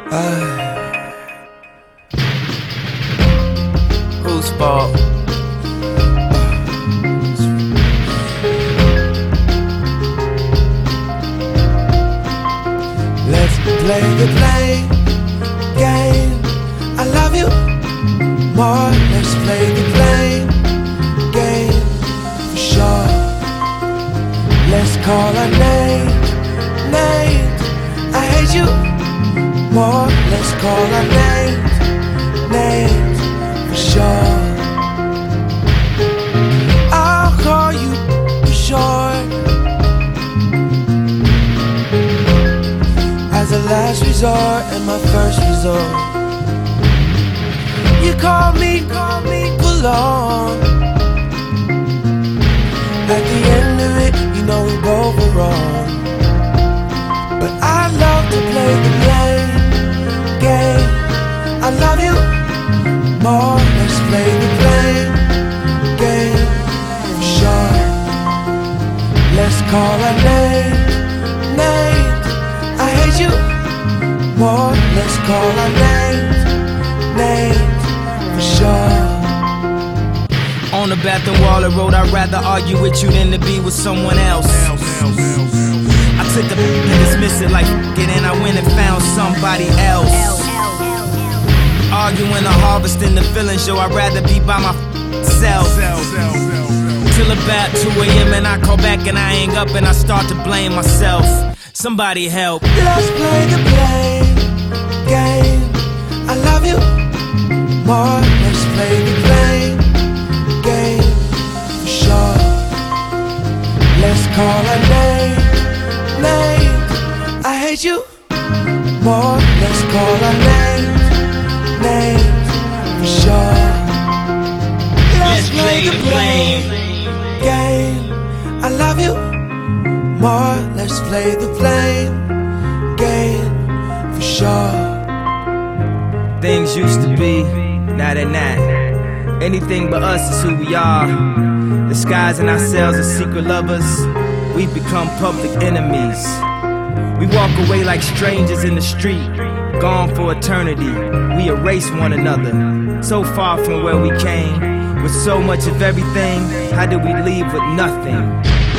Whose fault? Let's play the blame game. I love you more. Let's play the blame game for sure. Let's call our names. I hate you more. Let's call our names for sure. I'll call you for sure. As a last resort and my first resort. You call me for long. At the end of it, you know we both were wrong. But I love to play the blame game. I love you more. Let's play the blame game for sure. Let's call our names. I hate you more. Let's call our names for sure. On the bathroom wall of road, I'd rather argue with you than to be with someone else. I took the and dismiss it like it, and I went and found somebody else. Arguing or harvesting the feelings, yo, I'd rather be by myself. Till about 2 a.m. and I call back and I hang up and I start to blame myself. Somebody help. Let's play the blame game. I love you more. Let's play the blame game for sure. Let's call our names. I hate you more. Let's call our names for sure. Let's play the blame game. I love you more. Let's play the blame game for sure. Things used to be, now they're not. Anything but us is who we are. Disguising ourselves as secret lovers, we become public enemies. We walk away like strangers in the street, gone for eternity. We erase one another, so far from where we came. With so much of everything, how did we leave with nothing?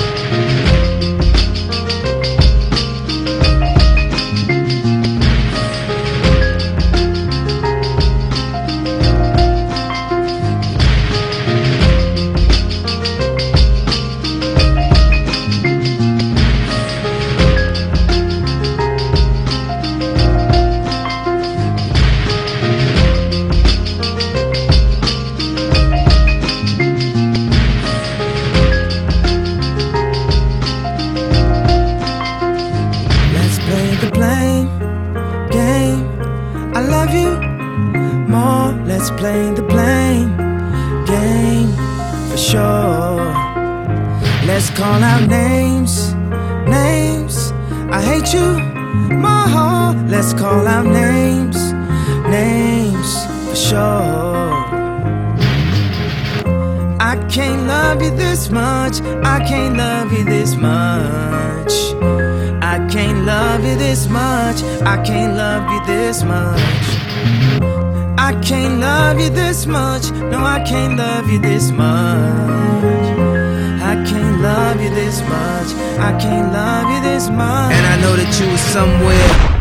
The blame game. I love you more. Let's play the blame game for sure. Let's call out names. I hate you more. Let's call out names for sure. I can't love you this much. I can't love you this much. I can't love you this much. I can't love you this much. I can't love you this much. No, I can't love you this much. I can't love you this much. I can't love you this much. And I know that you was somewhere